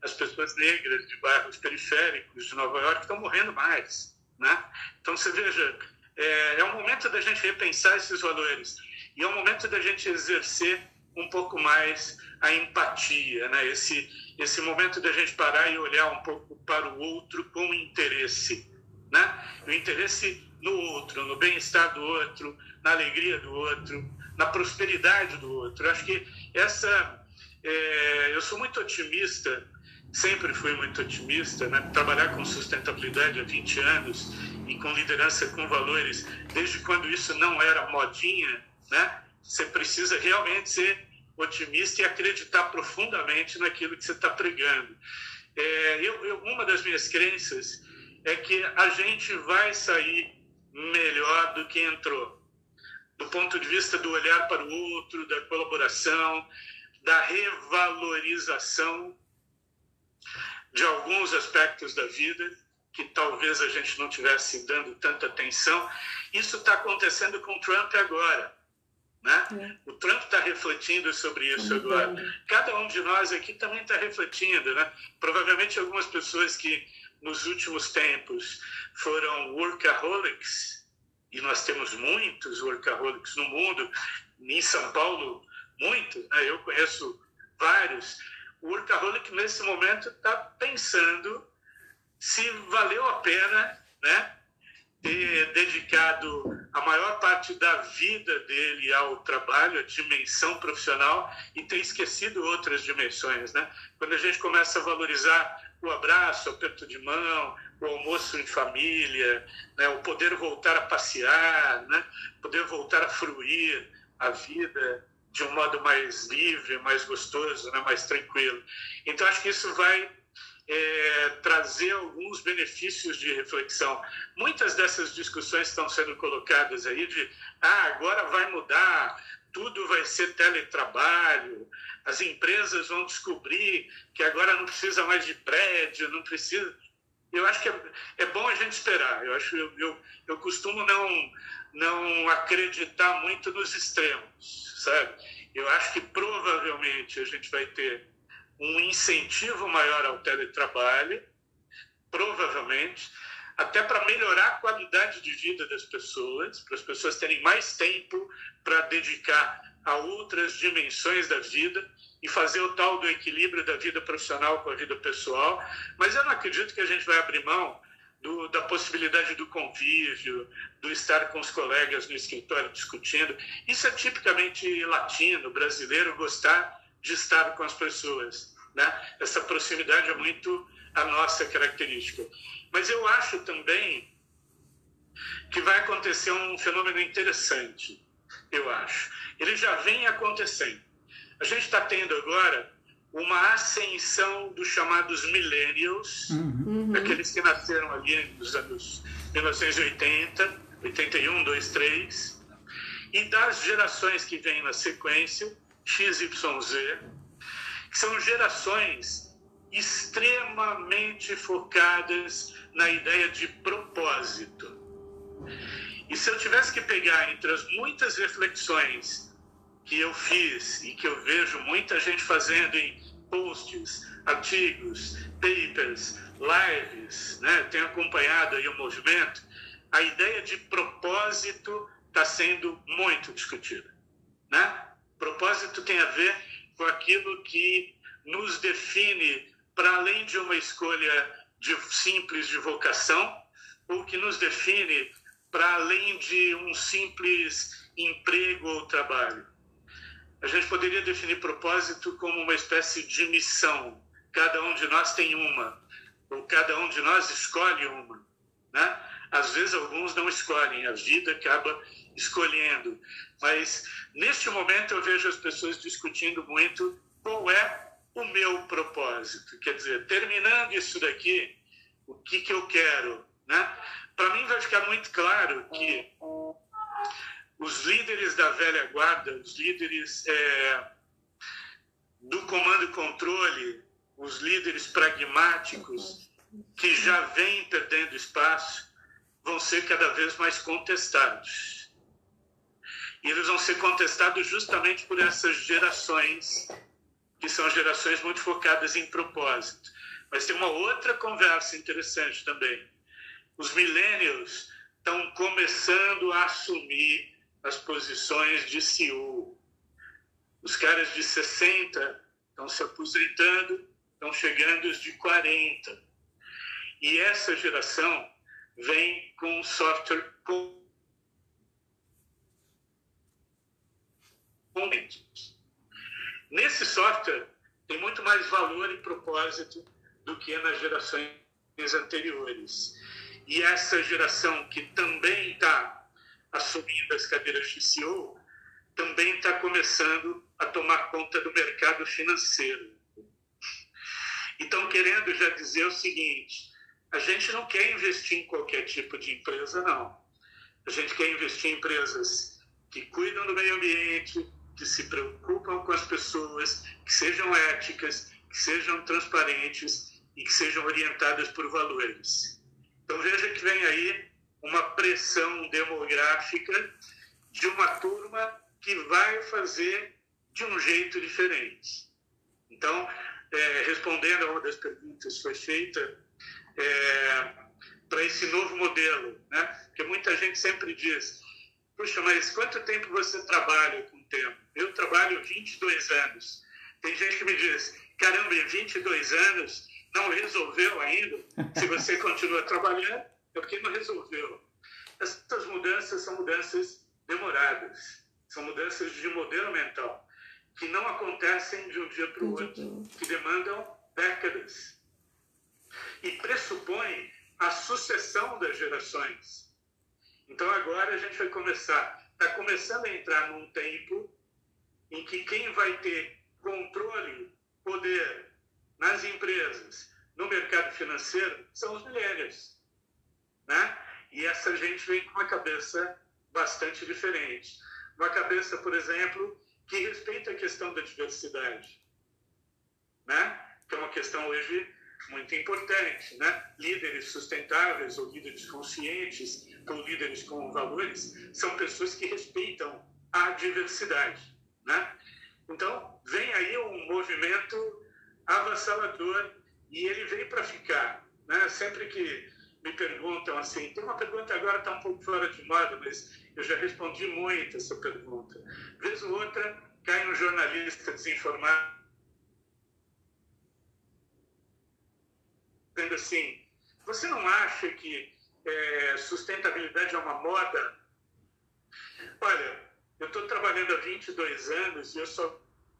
as pessoas negras de bairros periféricos de Nova York estão morrendo mais, né? Então, você veja, é, é um momento da gente repensar esses valores e é um momento da gente exercer um pouco mais a empatia, né? Esse, esse momento da gente parar e olhar um pouco para o outro com interesse, né? O interesse no outro, no bem-estar do outro, na alegria do outro, na prosperidade do outro. Eu acho que essa... É, eu sou muito otimista, sempre fui muito otimista, né? Trabalhar com sustentabilidade há vinte anos e com liderança com valores, desde quando isso não era modinha, né? Você precisa realmente ser otimista e acreditar profundamente naquilo que você está pregando. É, eu, eu, uma das minhas crenças é que a gente vai sair melhor do que entrou, do ponto de vista do olhar para o outro, da colaboração, da revalorização de alguns aspectos da vida que talvez a gente não tivesse dando tanta atenção. Isso está acontecendo com o Trump agora, né? É. O Trump está refletindo sobre isso agora. Cada um de nós aqui também está refletindo, né? Provavelmente algumas pessoas que nos últimos tempos foram workaholics, e nós temos muitos workaholics no mundo, em São Paulo, muitos, né? Eu conheço vários. O workaholic, nesse momento, está pensando se valeu a pena, né, ter dedicado a maior parte da vida dele ao trabalho, à dimensão profissional, e ter esquecido outras dimensões, né? Quando a gente começa a valorizar o abraço, o aperto de mão, o almoço em família, né, o poder voltar a passear, né, poder voltar a fruir a vida de um modo mais livre, mais gostoso, né, mais tranquilo. Então, acho que isso vai é, trazer alguns benefícios de reflexão. Muitas dessas discussões estão sendo colocadas aí de, ah, agora vai mudar, tudo vai ser teletrabalho, as empresas vão descobrir que agora não precisa mais de prédio, não precisa... Eu acho que é, é bom a gente esperar. Eu, acho, eu, eu, eu costumo não, não acreditar muito nos extremos, sabe? Eu acho que provavelmente a gente vai ter um incentivo maior ao teletrabalho, provavelmente, até para melhorar a qualidade de vida das pessoas, para as pessoas terem mais tempo para dedicar a outras dimensões da vida e fazer o tal do equilíbrio da vida profissional com a vida pessoal. Mas eu não acredito que a gente vai abrir mão do, da possibilidade do convívio, do estar com os colegas no escritório discutindo. Isso é tipicamente latino, brasileiro, gostar de estar com as pessoas, né? Essa proximidade é muito a nossa característica. Mas eu acho também que vai acontecer um fenômeno interessante, eu acho. Ele já vem acontecendo. A gente está tendo agora uma ascensão dos chamados millennials, uhum. aqueles que nasceram ali nos anos mil novecentos e oitenta, oitenta e um, dois, três, e das gerações que vêm na sequência, X Y Z, que são gerações extremamente focadas na ideia de propósito. E se eu tivesse que pegar entre as muitas reflexões que eu fiz e que eu vejo muita gente fazendo em posts, artigos, papers, lives, né? Tenho acompanhado aí o movimento, a ideia de propósito está sendo muito discutida, né? Propósito tem a ver com aquilo que nos define para além de uma escolha de, simples de vocação, ou que nos define para além de um simples emprego ou trabalho. A gente poderia definir propósito como uma espécie de missão. Cada um de nós tem uma, ou cada um de nós escolhe uma, né? Às vezes alguns não escolhem, a vida acaba escolhendo. Mas neste momento eu vejo as pessoas discutindo muito qual é o meu propósito. Quer dizer, terminando isso daqui, o que, que eu quero, né? Para mim vai ficar muito claro que os líderes da velha guarda, os líderes é, do comando e controle, os líderes pragmáticos, que já vêm perdendo espaço, vão ser cada vez mais contestados. E eles vão ser contestados justamente por essas gerações que são gerações muito focadas em propósito. Mas tem uma outra conversa interessante também. Os millennials estão começando a assumir as posições de C E O. Os caras de sessenta estão se aposentando, estão chegando os de quarenta. E essa geração vem com um software com Nesse software tem muito mais valor e propósito do que nas gerações anteriores. E essa geração que também está assumindo as cadeiras de C E O, também está começando a tomar conta do mercado financeiro. Então, querendo já dizer o seguinte, a gente não quer investir em qualquer tipo de empresa, não. A gente quer investir em empresas que cuidam do meio ambiente, que se preocupam com as pessoas, que sejam éticas, que sejam transparentes e que sejam orientadas por valores. Então veja que vem aí uma pressão demográfica de uma turma que vai fazer de um jeito diferente. Então, é, respondendo a uma das perguntas que foi feita, é, para esse novo modelo, né? Porque muita gente sempre diz, puxa, mas quanto tempo você trabalha com o tempo? Eu trabalho vinte e dois anos. Tem gente que me diz, caramba, em vinte e dois anos não resolveu ainda? Se você continua trabalhando, é porque não resolveu. Essas mudanças são mudanças demoradas. São mudanças de modelo mental, que não acontecem de um dia para o outro, que demandam décadas. E pressupõem a sucessão das gerações. Então agora a gente vai começar, está começando a entrar num tempo em que quem vai ter controle, poder nas empresas, no mercado financeiro, são os millennials, né? E essa gente vem com uma cabeça bastante diferente. Uma cabeça, por exemplo, que respeita a questão da diversidade, né? Que é uma questão hoje muito importante, né? Líderes sustentáveis ou líderes conscientes ou líderes com valores são pessoas que respeitam a diversidade, né? Então, vem aí um movimento avassalador e ele veio para ficar, né? Sempre que me perguntam assim, tem uma pergunta agora está um pouco fora de moda, mas eu já respondi muito essa pergunta. Vez ou outra, cai um jornalista desinformado dizendo assim, você não acha que é, sustentabilidade é uma moda? Olha, eu estou trabalhando há vinte e dois anos e eu só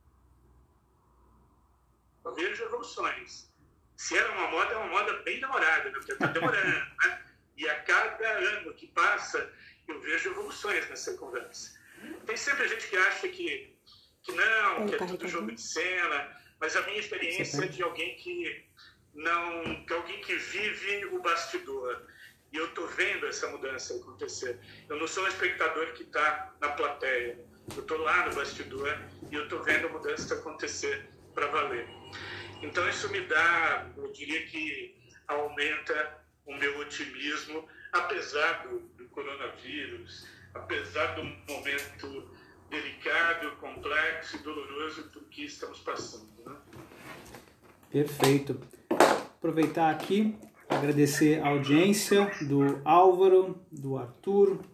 vejo evoluções. Se era uma moda, é uma moda bem demorada, né? Porque está demorando, né? E a cada ano que passa, eu vejo evoluções nessa conversa. Tem sempre gente que acha que, que não, que é tudo jogo de cena, mas a minha experiência é de alguém que não, que alguém que vive o bastidor. E eu estou vendo essa mudança acontecer. Eu não sou um espectador que está na plateia. Eu estou lá no bastidor e eu estou vendo a mudança acontecer para valer. Então isso me dá, eu diria que aumenta o meu otimismo, apesar do, do coronavírus, apesar do momento delicado, complexo e doloroso por que estamos passando, né? Perfeito. Aproveitar aqui, agradecer a audiência do Álvaro, do Arthur,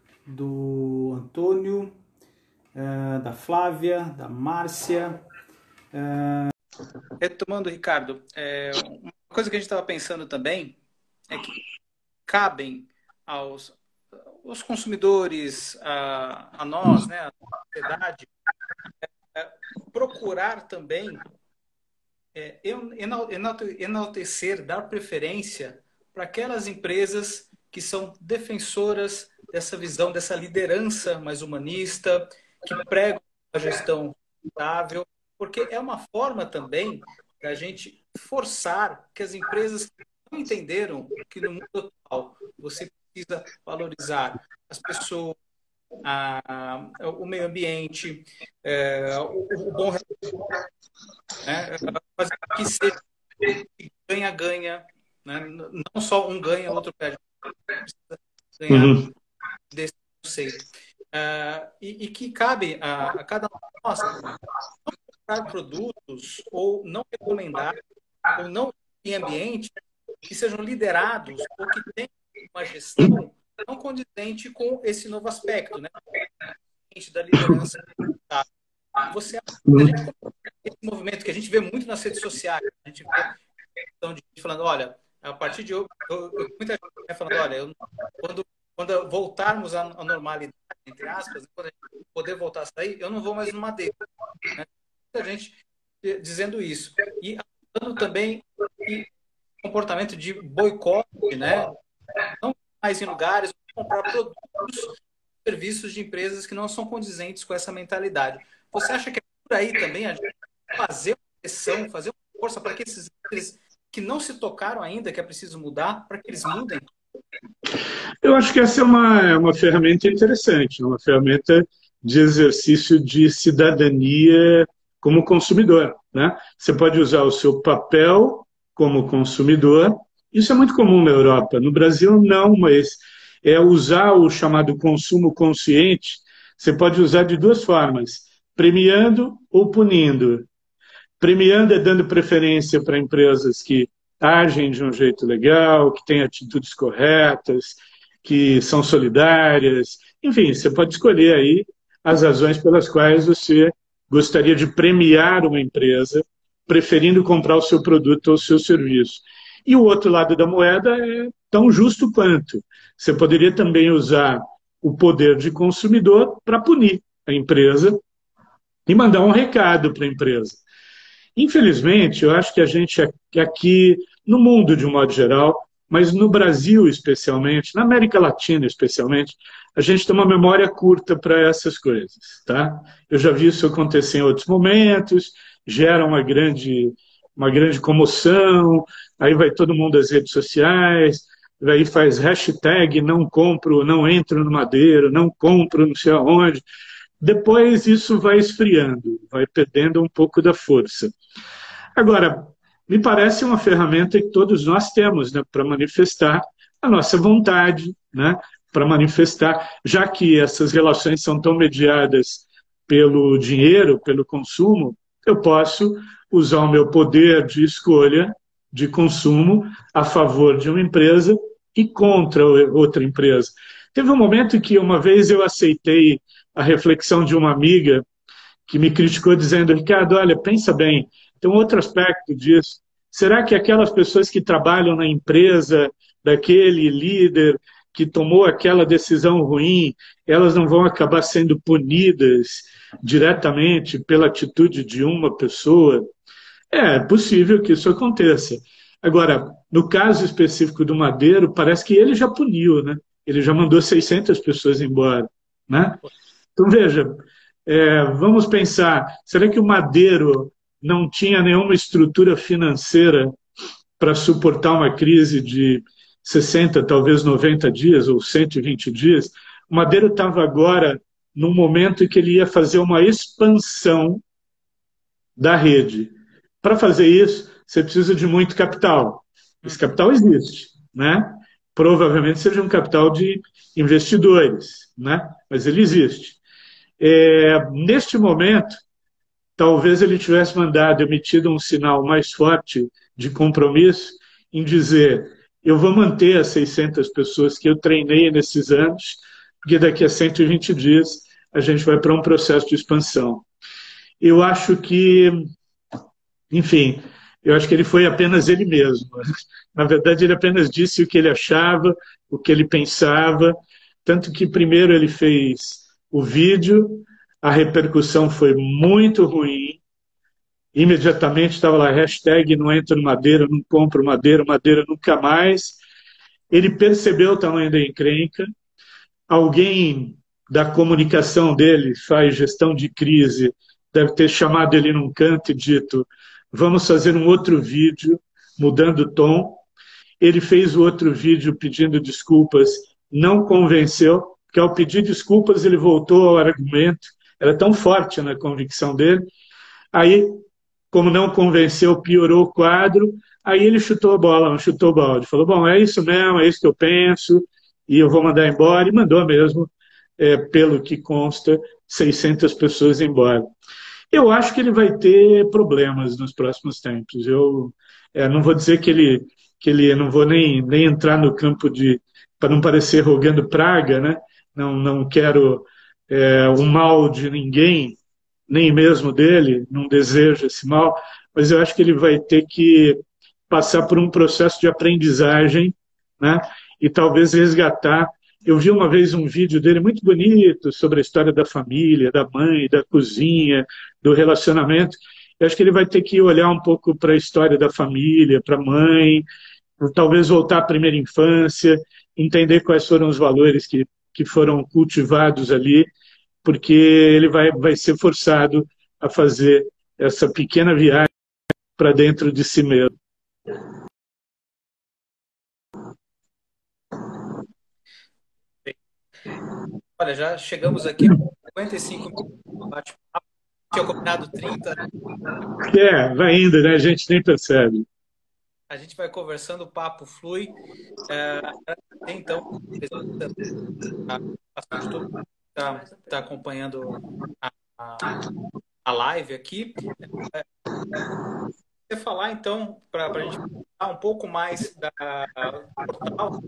do Antônio, uh, da Flávia, da Márcia. Uh... Retomando, Ricardo, é, uma coisa que a gente estava pensando também é que cabem aos, aos consumidores, a, a nós, né, a sociedade, é, é, procurar também é, enaltecer, dar preferência para aquelas empresas que são defensoras dessa visão, dessa liderança mais humanista, que pregam a gestão sustentável, porque é uma forma também da gente forçar que as empresas que não entenderam que no mundo atual você precisa valorizar as pessoas, a, o meio ambiente, é, o, o bom relacionamento, né? Fazer que seja ganha-ganha, né? Não só um ganha, outro perde. Precisa ganhar uhum. desse conceito. Uh, e, e que cabe a, a cada um de nós comprar produtos ou não recomendar, ou não em ambiente que sejam liderados ou que tenham uma gestão não condizente com esse novo aspecto, né? Da liderança. Você acha que a gente, esse movimento que a gente vê muito nas redes sociais, a gente vê então, de gente falando, olha, a partir de hoje, eu, eu, muita gente falando, olha, eu, quando, quando voltarmos à, à normalidade, entre aspas, quando a gente poder voltar a sair, eu não vou mais no Madeira. Né? Muita gente dizendo isso. E falando também em comportamento de boicote, né? Não mais em lugares, comprar produtos, serviços de empresas que não são condizentes com essa mentalidade. Você acha que é por aí também a gente fazer uma pressão, fazer uma força para que esses líderes que não se tocaram ainda, que é preciso mudar, para que eles mudem? Eu acho que essa é uma, é uma ferramenta interessante, uma ferramenta de exercício de cidadania como consumidor, né? Você pode usar o seu papel como consumidor. Isso é muito comum na Europa. No Brasil, não, mas é usar o chamado consumo consciente. Você pode usar de duas formas, premiando ou punindo. Premiando é dando preferência para empresas que agem de um jeito legal, que têm atitudes corretas, que são solidárias. Enfim, você pode escolher aí as razões pelas quais você gostaria de premiar uma empresa, preferindo comprar o seu produto ou o seu serviço. E o outro lado da moeda é tão justo quanto. Você poderia também usar o poder de consumidor para punir a empresa e mandar um recado para a empresa. Infelizmente, eu acho que a gente aqui, no mundo de um modo geral, mas no Brasil especialmente, na América Latina especialmente, a gente tem uma memória curta para essas coisas, tá? Eu já vi isso acontecer em outros momentos, gera uma grande, uma grande comoção, aí vai todo mundo às redes sociais, aí faz hashtag não compro, não entro no Madeiro, não compro não sei aonde. Depois isso vai esfriando, vai perdendo um pouco da força. Agora, me parece uma ferramenta que todos nós temos, né, para manifestar a nossa vontade, né, para manifestar, já que essas relações são tão mediadas pelo dinheiro, pelo consumo, eu posso usar o meu poder de escolha, de consumo, a favor de uma empresa e contra outra empresa. Teve um momento que uma vez eu aceitei a reflexão de uma amiga que me criticou dizendo, Ricardo, olha, pensa bem, tem um outro aspecto disso. Será que aquelas pessoas que trabalham na empresa daquele líder que tomou aquela decisão ruim, elas não vão acabar sendo punidas diretamente pela atitude de uma pessoa? É possível que isso aconteça. Agora, no caso específico do Madeiro, parece que ele já puniu, né? Ele já mandou seiscentas pessoas embora, né? Então, veja, é, vamos pensar, será que o Madeiro não tinha nenhuma estrutura financeira para suportar uma crise de sessenta, talvez noventa dias ou cento e vinte dias? O Madeiro estava agora num momento em que ele ia fazer uma expansão da rede. Para fazer isso, você precisa de muito capital. Esse capital existe, né? Provavelmente seja um capital de investidores, né? Mas ele existe. É, neste momento, talvez ele tivesse mandado, emitido um sinal mais forte de compromisso em dizer, eu vou manter as seiscentas pessoas que eu treinei nesses anos, porque daqui a cento e vinte dias a gente vai para um processo de expansão. Eu acho que, enfim, eu acho que ele foi apenas ele mesmo. Na verdade, ele apenas disse o que ele achava, o que ele pensava, tanto que primeiro ele fez o vídeo, a repercussão foi muito ruim, imediatamente estava lá, hashtag não entro no Madeira, não compro Madeira, Madeira nunca mais. Ele percebeu o tamanho da encrenca, alguém da comunicação dele, faz gestão de crise, deve ter chamado ele num canto e dito, vamos fazer um outro vídeo, mudando o tom. Ele fez o outro vídeo pedindo desculpas, não convenceu, porque ao pedir desculpas ele voltou ao argumento, era tão forte na convicção dele. Aí, como não convenceu, piorou o quadro, aí ele chutou a bola, não chutou o balde. Falou, bom, é isso mesmo, é isso que eu penso, e eu vou mandar embora, e mandou mesmo, é, pelo que consta, seiscentas pessoas embora. Eu acho que ele vai ter problemas nos próximos tempos. Eu é, não vou dizer que ele, que ele, não vou nem, nem entrar no campo de, para não parecer rogando praga, né? Não, não quero é, o mal de ninguém, nem mesmo dele, não desejo esse mal, mas eu acho que ele vai ter que passar por um processo de aprendizagem, né? E talvez resgatar. Eu vi uma vez um vídeo dele muito bonito sobre a história da família, da mãe, da cozinha, do relacionamento. Eu acho que ele vai ter que olhar um pouco para a história da família, para a mãe, talvez voltar à primeira infância, entender quais foram os valores que, que foram cultivados ali, porque ele vai, vai ser forçado a fazer essa pequena viagem para dentro de si mesmo. Olha, já chegamos aqui a cinquenta e cinco minutos, bate-papo. Tinha combinado trinta. É, vai indo, né? A gente nem percebe. A gente vai conversando, o papo flui. É, então, bastante todo mundo está tá acompanhando a, a, a live aqui. É, você falar, então, para a gente falar um pouco mais da do portal,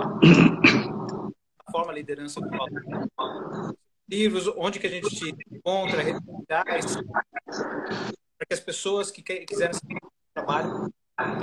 a forma liderança do livros, onde que a gente te encontra, redes sociais, para que as pessoas que quiserem saber do trabalho.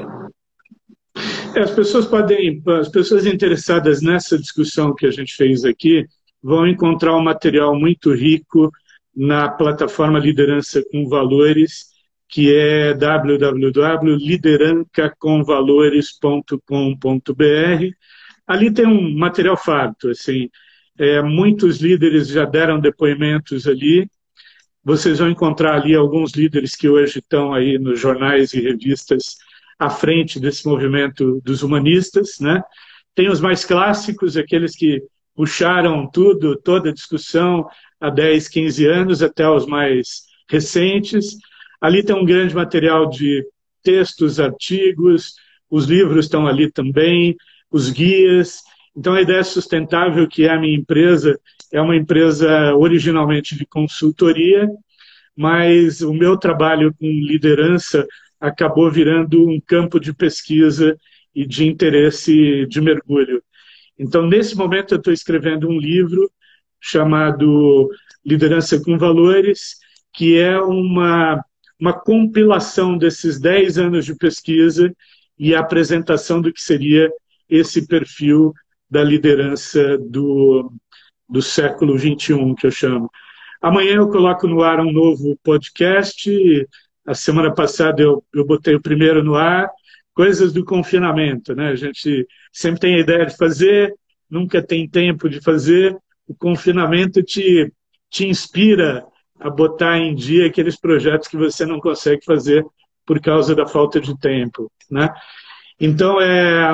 É, as pessoas podem, as pessoas interessadas nessa discussão que a gente fez aqui vão encontrar um material muito rico na plataforma Liderança com Valores, que é w w w ponto lideranca com valores ponto com ponto b r. Ali tem um material farto, assim, é, muitos líderes já deram depoimentos ali. Vocês vão encontrar ali alguns líderes que hoje estão aí nos jornais e revistas à frente desse movimento dos humanistas, né? Tem os mais clássicos, aqueles que puxaram tudo, toda a discussão há dez, quinze anos, até os mais recentes. Ali tem um grande material de textos, artigos, os livros estão ali também, os guias. Então, a Ideia Sustentável, que é a minha empresa, é uma empresa originalmente de consultoria, mas o meu trabalho com liderança acabou virando um campo de pesquisa e de interesse de mergulho. Então, nesse momento, eu estou escrevendo um livro chamado Liderança com Valores, que é uma, uma compilação desses dez anos de pesquisa e a apresentação do que seria esse perfil da liderança do, do século vinte e um, que eu chamo. Amanhã eu coloco no ar um novo podcast. A semana passada eu, eu botei o primeiro no ar, coisas do confinamento, né? A gente sempre tem a ideia de fazer, nunca tem tempo de fazer. O confinamento te, te inspira a botar em dia aqueles projetos que você não consegue fazer por causa da falta de tempo, né? Então, é,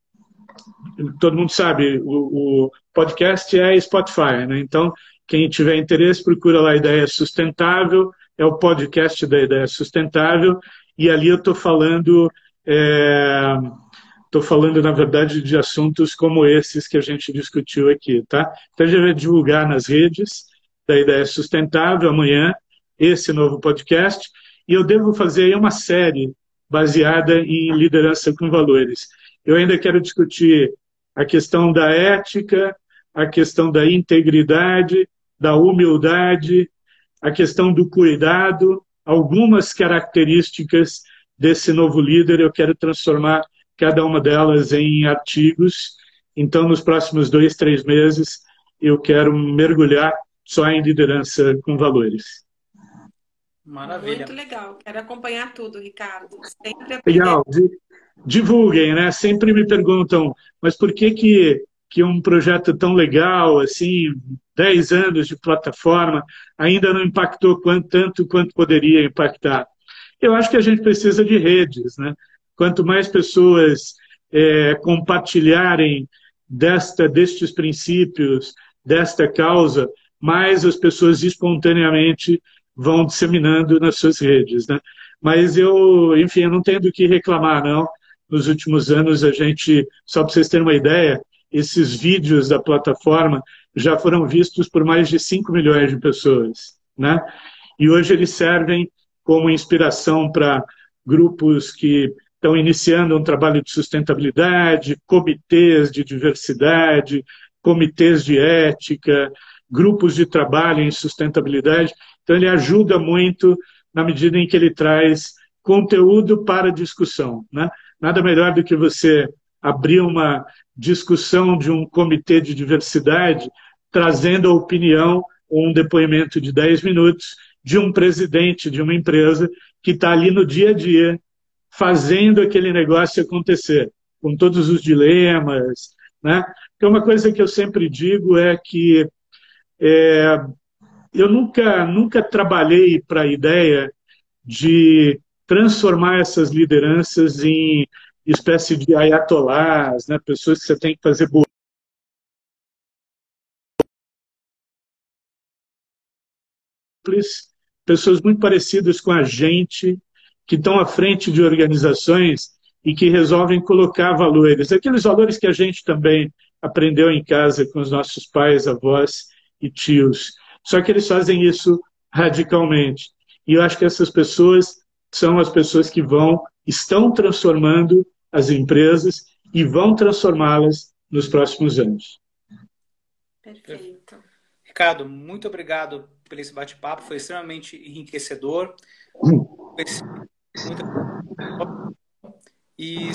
todo mundo sabe, o, o podcast é Spotify, né? Então, quem tiver interesse, procura lá a Ideia Sustentável, é o podcast da Ideia Sustentável, e ali eu estou falando, estou é, falando, na verdade, de assuntos como esses que a gente discutiu aqui, tá? Então, a gente vai divulgar nas redes da Ideia Sustentável amanhã esse novo podcast, e eu devo fazer aí uma série baseada em liderança com valores. Eu ainda quero discutir a questão da ética, a questão da integridade, da humildade, a questão do cuidado, algumas características desse novo líder. Eu quero transformar cada uma delas em artigos. Então, nos próximos dois, três meses, eu quero mergulhar só em liderança com valores. Maravilha. Muito legal. Quero acompanhar tudo, Ricardo. Sempre aprender. Legal. Divulguem, né? Sempre me perguntam, mas por que que, que um projeto tão legal, assim, dez anos de plataforma, ainda não impactou quanto, tanto quanto poderia impactar? Eu acho que a gente precisa de redes, né? Quanto mais pessoas é, compartilharem desta, destes princípios, desta causa, mais as pessoas espontaneamente vão disseminando nas suas redes, né? Mas eu, enfim, eu não tenho do que reclamar, não. Nos últimos anos, a gente, só para vocês terem uma ideia, esses vídeos da plataforma já foram vistos por mais de cinco milhões de pessoas, né? e hoje eles servem como inspiração para grupos que estão iniciando um trabalho de sustentabilidade, comitês de diversidade, comitês de ética, grupos de trabalho em sustentabilidade. Então, ele ajuda muito na medida em que ele traz conteúdo para discussão, né? Nada melhor do que você abrir uma discussão de um comitê de diversidade trazendo a opinião ou um depoimento de dez minutos de um presidente de uma empresa que está ali no dia a dia fazendo aquele negócio acontecer, com todos os dilemas, né? Então, uma coisa que eu sempre digo é que é, eu nunca, nunca trabalhei para a ideia de transformar essas lideranças em espécie de ayatolás, né? Pessoas que você tem que fazer boas, pessoas muito parecidas com a gente, que estão à frente de organizações e que resolvem colocar valores, aqueles valores que a gente também aprendeu em casa com os nossos pais, avós e tios. Só que eles fazem isso radicalmente. E eu acho que essas pessoas são as pessoas que vão, estão transformando as empresas e vão transformá-las nos próximos anos. Perfeito. Ricardo, muito obrigado por esse bate-papo, foi extremamente enriquecedor. Muito... E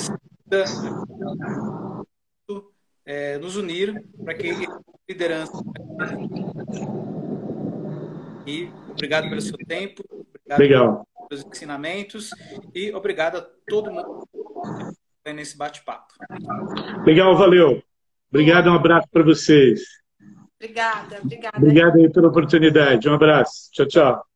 é, nos unir para que liderança. E obrigado pelo seu tempo, obrigado Legal. pelos ensinamentos e obrigado a todo mundo que nesse bate-papo. Legal, valeu. Obrigado, um abraço para vocês. Obrigada, obrigada. Obrigado aí pela oportunidade. Um abraço. Tchau, tchau.